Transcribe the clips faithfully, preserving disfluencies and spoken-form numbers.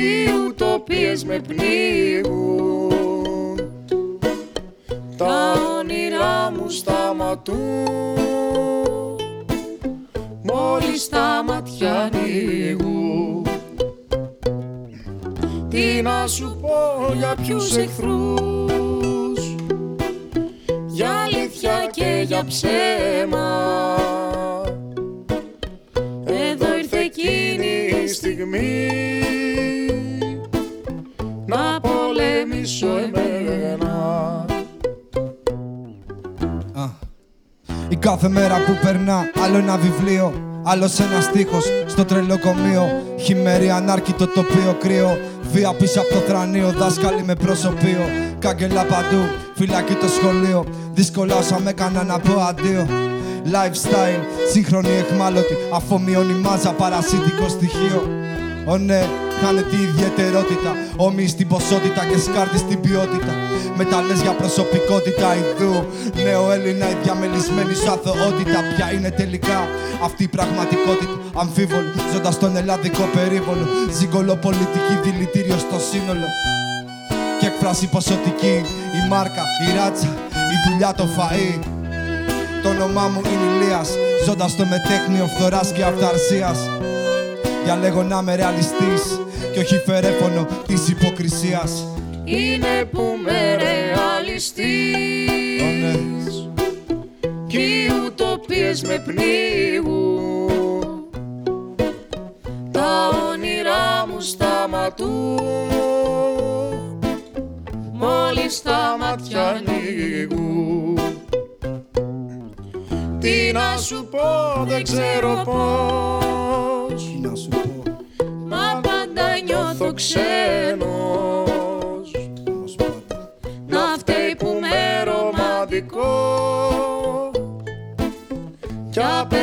οι ουτοπίες με πνίγουν. Τα όνειρά μου σταματούν μόλις τα μάτια ανοίγουν. Τι να σου πω για ποιους εχθρούς, για αλήθεια και για ψέμα. Εδώ ήρθε εκείνη η στιγμή να πολεμήσω εμένα. Α, η κάθε μέρα που περνά, άλλο ένα βιβλίο, άλλος ένας στίχος στο τρελοκομείο. Χειμέρι ανάρκητο τοπίο κρύο, βία πίσω από το θρανείο. Δάσκαλοι με προσωπείο, κάγκελα παντού, φυλακή το σχολείο. Δύσκολα όσα με έκανα να πω αντίο. Lifestyle, σύγχρονη εχμάλωτη, αφομοιώνει μάζα, παρασίτικο στοιχείο. Ω ναι, χάνεται η ιδιαιτερότητα, όμοιοι στην ποσότητα και σκάρτη στην ποιότητα. Με τα λες για προσωπικότητα ιδού, νέο Έλληνα, η διαμελισμένη σου αθωότητα. Ποια είναι τελικά αυτή η πραγματικότητα, αμφίβολη, ζώντας στον ελλαδικό περίβολο. Ζυγκολο πολιτική, δηλητήριο στο σύνολο. Και έκφραση ποσοτική, η μάρκα, η ράτσα, η δουλειά, το φαΐ. Το όνομά μου είναι Ηλίας, ζώντας στο μετέχνιο φθοράς και αυθαρσίας. Διαλέγω να είμαι ρεαλιστής και όχι φερέφωνο της υποκρισίας. Είναι που με ρεαλιστής κι οι ουτοπίες με πνίγουν. Τα όνειρά μου σταματούν μόλις τα μάτια ανοίγουν. Τι να σου πω, δεν ξέρω πώς, να σου πω, μα πάντα νιώθω ξένος. Να φταίει που με ρομαντικό κι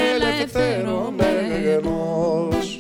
απελευθερωμένος.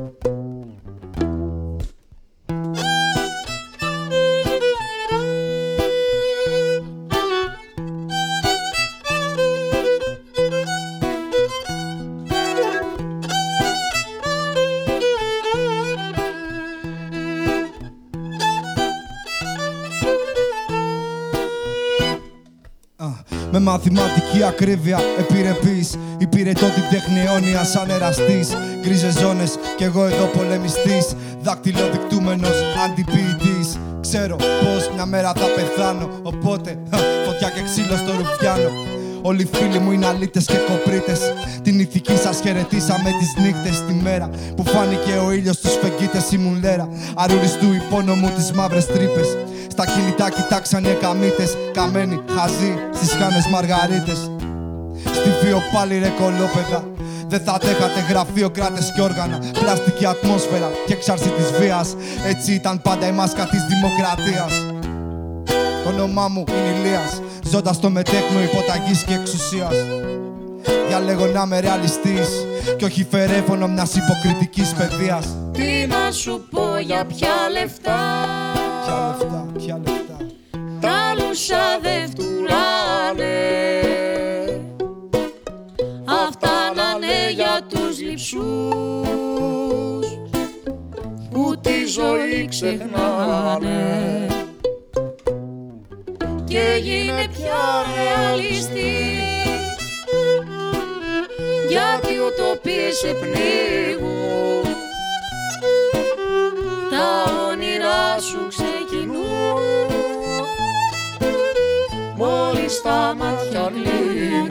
Με μαθηματική ακρίβεια επιρρεπής, υπηρετώ την τέχνη αιώνια σαν εραστής. Γκρίζες ζώνες κι εγώ εδώ πολεμιστής, δακτυλοδεικτούμενος αντιποιητής. Ξέρω πως μια μέρα θα πεθάνω, οπότε φωτιά και ξύλο στο ρουφιάνο. Όλοι οι φίλοι μου είναι αλήτες και κοπρίτες. Την ηθική σας χαιρετήσαμε τις νύχτες. Τη μέρα που φάνηκε ο ήλιος στους φεγγίτες ήμουν λέρα αρουριστού υπόνομου τις μαύρες τρύπες. Στα κινητά κοιτάξανε καμίτες, καμένοι, χαζοί, στις χάνες μαργαρίτες. Στη βίο πάλι ρε κολόπεδα, δεν θα αντέχατε γραφειοκράτες κι όργανα. Πλαστική ατμόσφαιρα και έξαρση της βίας, έτσι ήταν πάντα η μάσκα της δημοκρατίας. Το όνομά μου είναι Ηλίας, ζώντας στο μετέχνο υποταγής και εξουσίας. Διαλέγω να είμαι ρεαλιστής κι όχι φερέφωνο μιας υποκριτικής παιδείας. Τι να σου πω για ποια λεφτά, ποια λεφτά, ποια λεφτά, τα λούσα δε φτουράνε. Αυτά να είναι για τους λειψούς που τη ζωή ξεχνάνε. Και γίνε πια ρεαλιστής, γιατί ουτοπίες σε πνίγουν. Τα όνειρά σου ξεκινούν μόλις τα μάτια ανοίγουν.